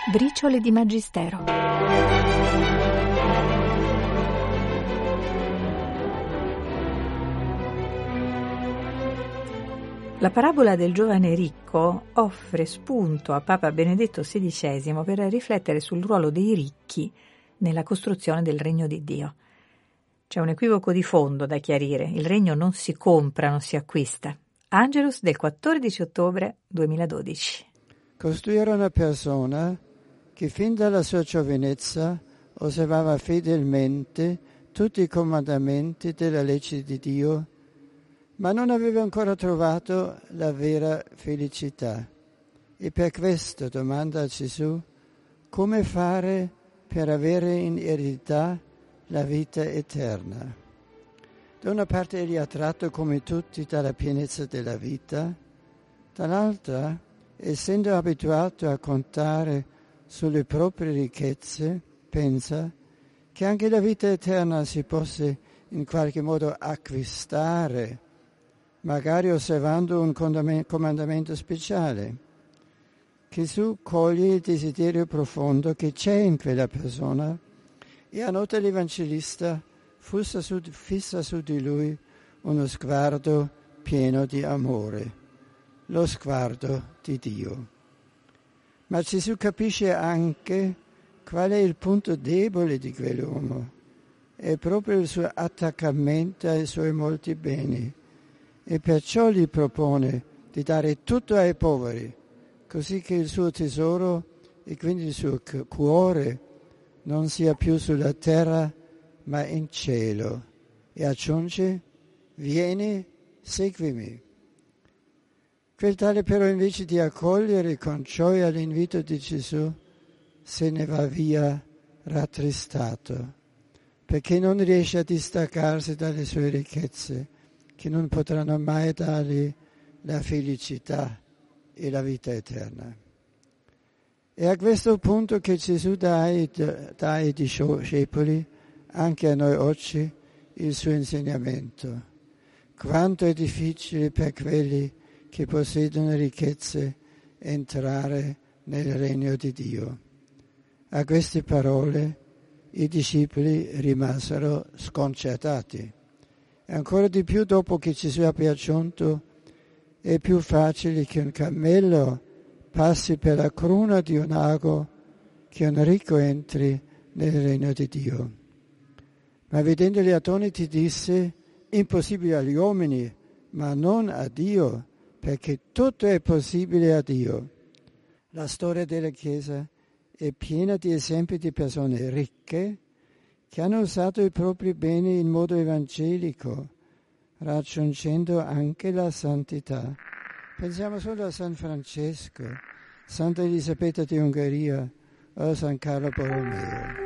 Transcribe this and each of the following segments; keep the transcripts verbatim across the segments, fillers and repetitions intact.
Briciole di Magistero. La parabola del giovane ricco offre spunto a Papa Benedetto sedicesimo per riflettere sul ruolo dei ricchi nella costruzione del regno di Dio. C'è un equivoco di fondo da chiarire: il regno non si compra, non si acquista. Angelus del quattordici ottobre duemiladodici. Costruire una persona che fin dalla sua giovinezza osservava fedelmente tutti i comandamenti della legge di Dio, ma non aveva ancora trovato la vera felicità. E per questo domanda a Gesù: come fare per avere in eredità la vita eterna? Da una parte egli è attratto come tutti dalla pienezza della vita, dall'altra, essendo abituato a contare sulle proprie ricchezze, pensa che anche la vita eterna si possa in qualche modo acquistare, magari osservando un comandamento speciale. Gesù coglie il desiderio profondo che c'è in quella persona e annota l'Evangelista fissa su, fissa su di lui uno sguardo pieno di amore, lo sguardo di Dio. Ma Gesù capisce anche qual è il punto debole di quell'uomo, è proprio il suo attaccamento ai suoi molti beni, e perciò gli propone di dare tutto ai poveri, così che il suo tesoro e quindi il suo cuore non sia più sulla terra ma in cielo, e aggiunge: vieni, seguimi. Quel tale però, invece di accogliere con gioia l'invito di Gesù, se ne va via rattristato, perché non riesce a distaccarsi dalle sue ricchezze, che non potranno mai dargli la felicità e la vita eterna. È a questo punto che Gesù dà ai, dà ai discepoli, anche a noi oggi, il suo insegnamento. Quanto è difficile per quelli che possiedono ricchezze entrare nel regno di Dio. A queste parole i discepoli rimasero sconcertati. E ancora di più dopo che Gesù abbia aggiunto: è più facile che un cammello passi per la cruna di un ago che un ricco entri nel regno di Dio. Ma vedendoli attoniti disse: impossibile agli uomini, ma non a Dio, perché tutto è possibile a Dio. La storia della Chiesa è piena di esempi di persone ricche che hanno usato i propri beni in modo evangelico, raggiungendo anche la santità. Pensiamo solo a San Francesco, Santa Elisabetta di Ungheria o San Carlo Borromeo.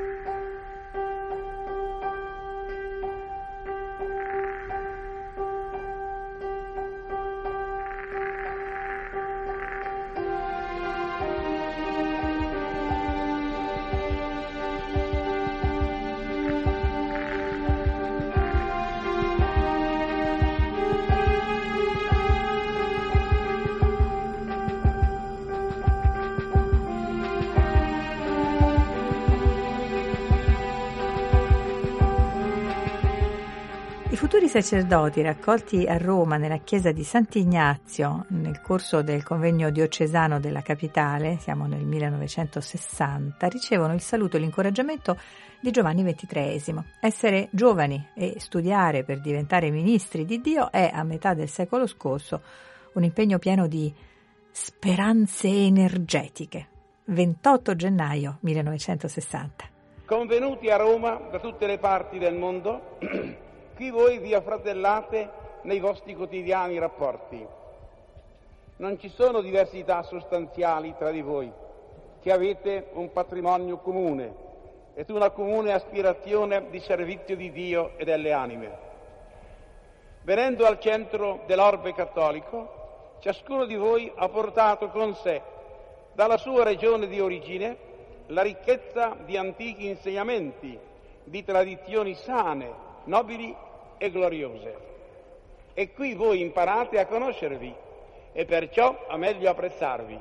I futuri sacerdoti raccolti a Roma nella chiesa di Sant'Ignazio nel corso del convegno diocesano della capitale, siamo nel millenovecentosessanta, ricevono il saluto e l'incoraggiamento di Giovanni ventitreesimo. Essere giovani e studiare per diventare ministri di Dio è, a metà del secolo scorso, un impegno pieno di speranze energetiche. ventotto gennaio millenovecentosessanta. Convenuti a Roma da tutte le parti del mondo, qui voi vi affratellate nei vostri quotidiani rapporti. Non ci sono diversità sostanziali tra di voi, che avete un patrimonio comune ed una comune aspirazione di servizio di Dio e delle anime. Venendo al centro dell'orbe cattolico, ciascuno di voi ha portato con sé, dalla sua regione di origine, la ricchezza di antichi insegnamenti, di tradizioni sane, nobili e gloriose. E qui voi imparate a conoscervi e perciò a meglio apprezzarvi,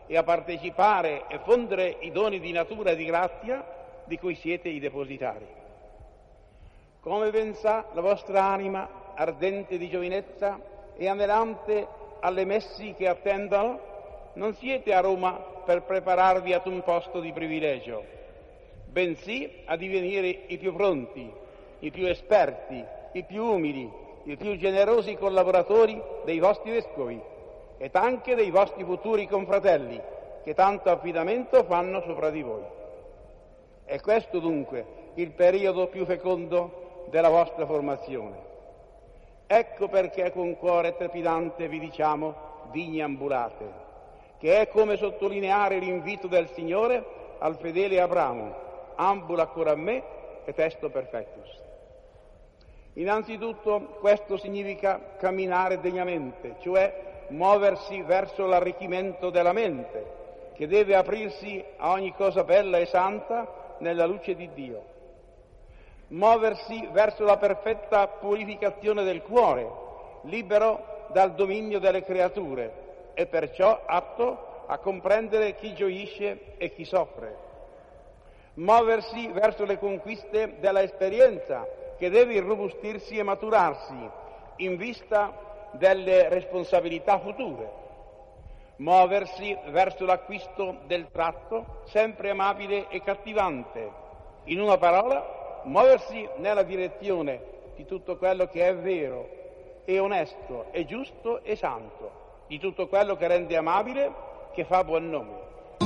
e a partecipare e fondere i doni di natura e di grazia di cui siete i depositari. Come ben sa la vostra anima, ardente di giovinezza e anelante alle messi che attendono, non siete a Roma per prepararvi ad un posto di privilegio, bensì a divenire i più pronti, i più esperti, i più umili, i più generosi collaboratori dei vostri vescovi ed anche dei vostri futuri confratelli, che tanto affidamento fanno sopra di voi. È questo dunque il periodo più fecondo della vostra formazione. Ecco perché con cuore trepidante vi diciamo vignambulate, che è come sottolineare l'invito del Signore al fedele Abramo: ambula ancora a me et esto perfectus. Innanzitutto questo significa camminare degnamente, cioè muoversi verso l'arricchimento della mente, che deve aprirsi a ogni cosa bella e santa nella luce di Dio. Muoversi verso la perfetta purificazione del cuore, libero dal dominio delle creature e perciò atto a comprendere chi gioisce e chi soffre. Muoversi verso le conquiste della esperienza, che deve irrobustirsi e maturarsi in vista delle responsabilità future. Muoversi verso l'acquisto del tratto sempre amabile e cattivante. In una parola, muoversi nella direzione di tutto quello che è vero e onesto e giusto e santo, di tutto quello che rende amabile, che fa buon nome.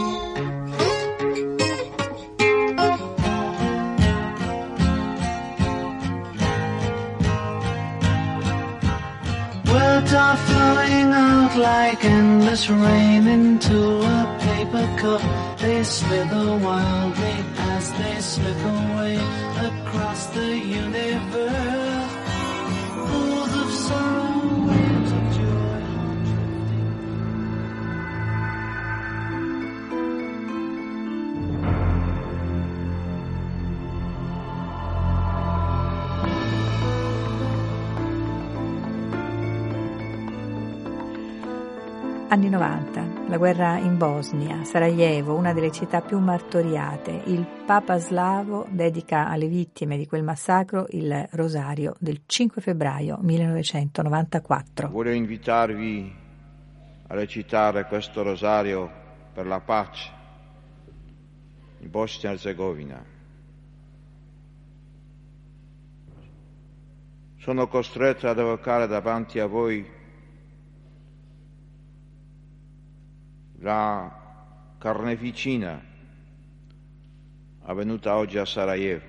Words are flowing out like endless rain into a paper cup. They slither wildly as they slip away across the universe. Pools of sorrow, waves of joy. Anni novanta, la guerra in Bosnia, Sarajevo, una delle città più martoriate. Il Papa slavo dedica alle vittime di quel massacro il rosario del cinque febbraio millenovecentonovantaquattro. Voglio invitarvi a recitare questo rosario per la pace in Bosnia e Herzegovina. Sono costretto ad evocare davanti a voi la carneficina avvenuta oggi a Sarajevo.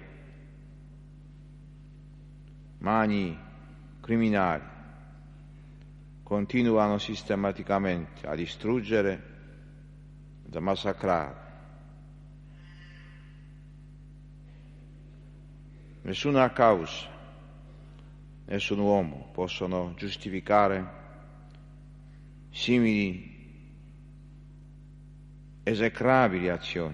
Mani criminali continuano sistematicamente a distruggere ed a massacrare. Nessuna causa, nessun uomo possono giustificare simili esecrabili azioni.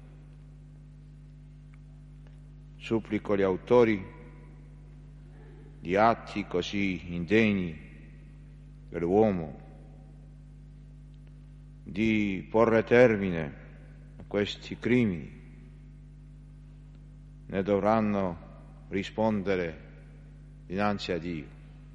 Supplico gli autori di atti così indegni dell'uomo di porre termine a questi crimini. Ne dovranno rispondere dinanzi a Dio.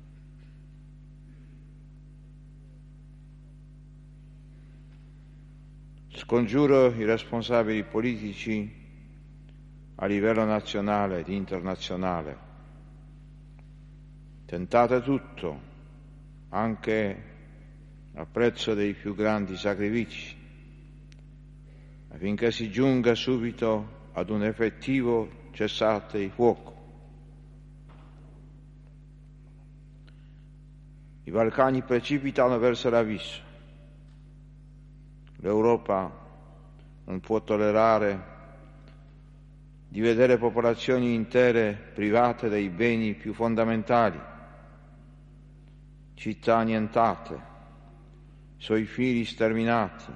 Scongiuro i responsabili politici a livello nazionale ed internazionale. Tentate tutto, anche a prezzo dei più grandi sacrifici, affinché si giunga subito ad un effettivo cessate il fuoco. I Balcani precipitano verso l'abisso. L'Europa non può tollerare di vedere popolazioni intere private dei beni più fondamentali, città annientate, suoi figli sterminati.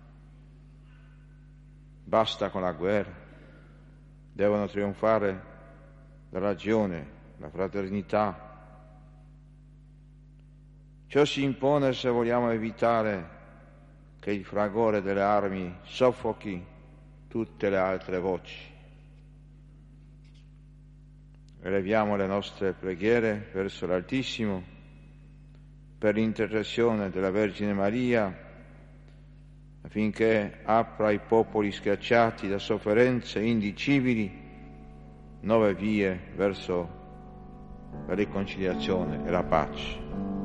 Basta con la guerra, devono trionfare la ragione, la fraternità. Ciò si impone se vogliamo evitare che il fragore delle armi soffochi tutte le altre voci. Eleviamo le nostre preghiere verso l'Altissimo per l'intercessione della Vergine Maria, affinché apra ai popoli schiacciati da sofferenze indicibili nuove vie verso la riconciliazione e la pace.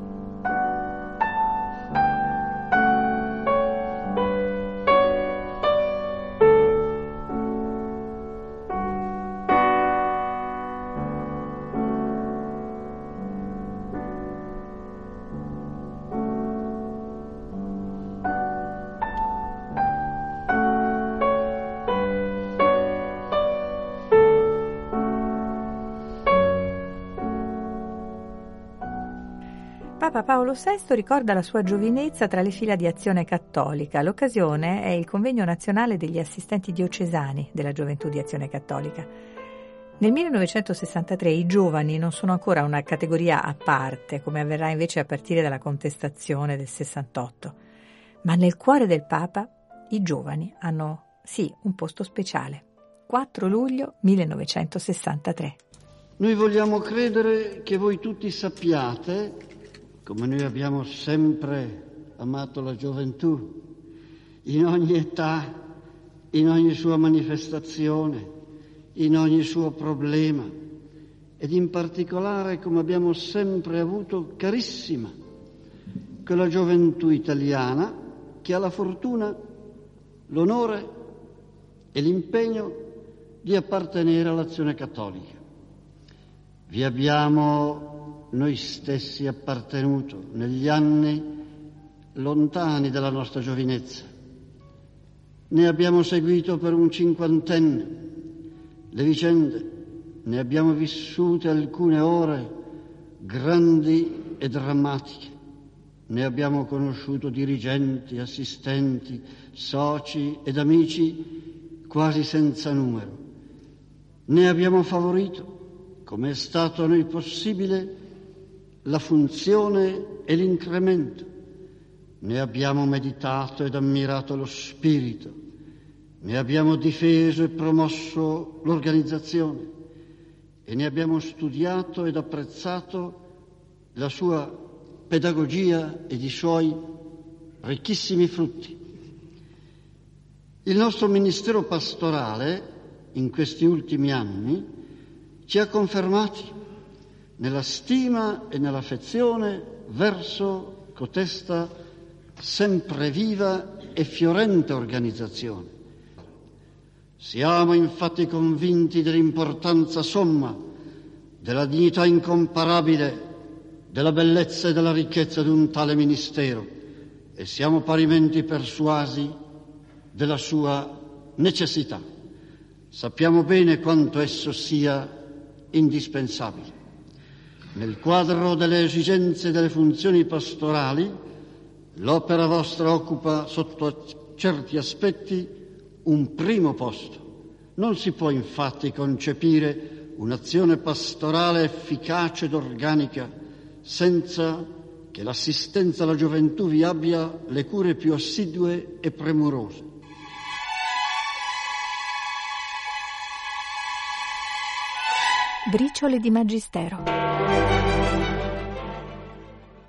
Papa Paolo sesto ricorda la sua giovinezza tra le fila di Azione Cattolica. L'occasione è il convegno nazionale degli assistenti diocesani della gioventù di Azione Cattolica. Nel millenovecentosessantatré i giovani non sono ancora una categoria a parte, come avverrà invece a partire dalla contestazione del sessantotto. Ma nel cuore del Papa i giovani hanno, sì, un posto speciale. quattro luglio millenovecentosessantatré. Noi vogliamo credere che voi tutti sappiate, come noi abbiamo sempre amato la gioventù, in ogni età, in ogni sua manifestazione, in ogni suo problema, ed in particolare come abbiamo sempre avuto carissima quella gioventù italiana che ha la fortuna, l'onore e l'impegno di appartenere all'Azione Cattolica. Vi abbiamo noi stessi appartenuto negli anni lontani dalla nostra giovinezza. Ne abbiamo seguito per un cinquantenne le vicende, ne abbiamo vissute alcune ore grandi e drammatiche, ne abbiamo conosciuto dirigenti, assistenti, soci ed amici quasi senza numero. Ne abbiamo favorito, come è stato a noi possibile, la funzione e l'incremento. Ne abbiamo meditato ed ammirato lo spirito, ne abbiamo difeso e promosso l'organizzazione e ne abbiamo studiato ed apprezzato la sua pedagogia ed i suoi ricchissimi frutti. Il nostro ministero pastorale in questi ultimi anni ci ha confermati nella stima e nell'affezione verso cotesta sempre viva e fiorente organizzazione. Siamo infatti convinti dell'importanza somma, della dignità incomparabile, della bellezza e della ricchezza di un tale ministero e siamo parimenti persuasi della sua necessità. Sappiamo bene quanto esso sia indispensabile. Nel quadro delle esigenze delle funzioni pastorali, l'opera vostra occupa sotto certi aspetti un primo posto. Non si può infatti concepire un'azione pastorale efficace ed organica senza che l'assistenza alla gioventù vi abbia le cure più assidue e premurose. Briciole di Magistero.